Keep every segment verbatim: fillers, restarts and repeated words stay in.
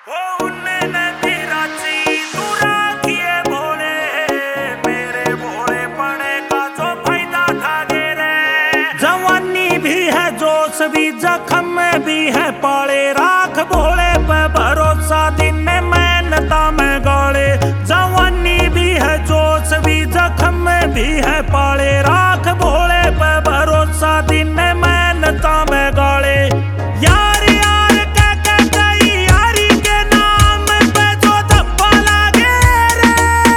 भी जख्म में भी है पाले, राख भोले पे भरोसा दिन में मेहनता में गाले। जवानी भी है जोश भी जख्म में भी है पाले, राख भोले पे भरोसा दिन में मेहनता में गाले। यार यार कह कह गई यारी के नाम पे जो धब्बा लागे रे,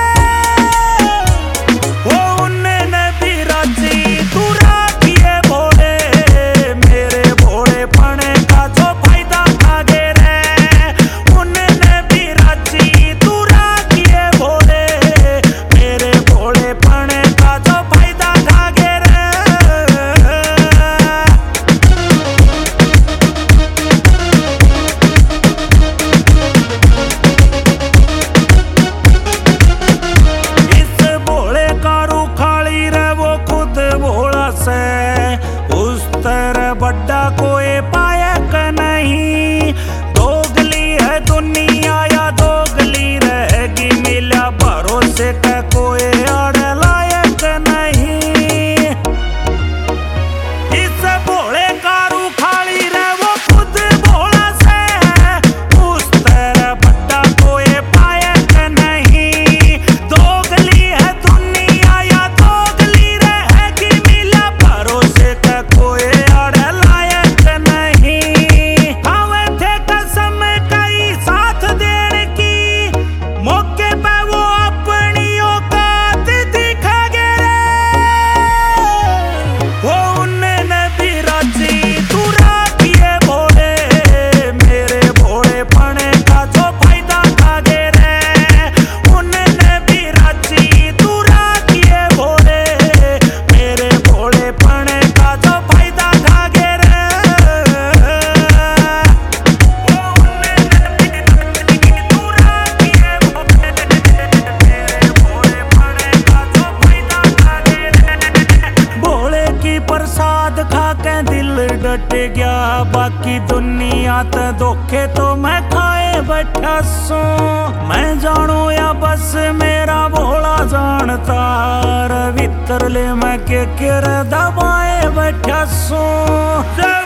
वो उन्होंने भी राजी तू राखिए भोले, मेरे भोले पने का जो फायदा खागे रे। उन्होंने भी राजी तू राखिए भोले, मेरे भोले पने का जो फायदा खागे रे। बड़ा कोई पायक नहीं, दोगली है दुनिया या दोगली रहेगी, मिला भरोसे का कोई अड़ लायक नहीं। इस भोले का रूखाली रे वो खुद भोला से, उस तरह बड़ा कोई पायक नहीं, दोगली है दुनिया या दोगली रहेगी, मिला भरोसे का कोई प्रसाद खा के दिल डट गया, बाकी दुनिया ते धोखे तो मैं खाए बैठा सो। मैं जानू या बस मेरा भोला जानता, रवित्र ले मैं के किर दबाए बैठा सो।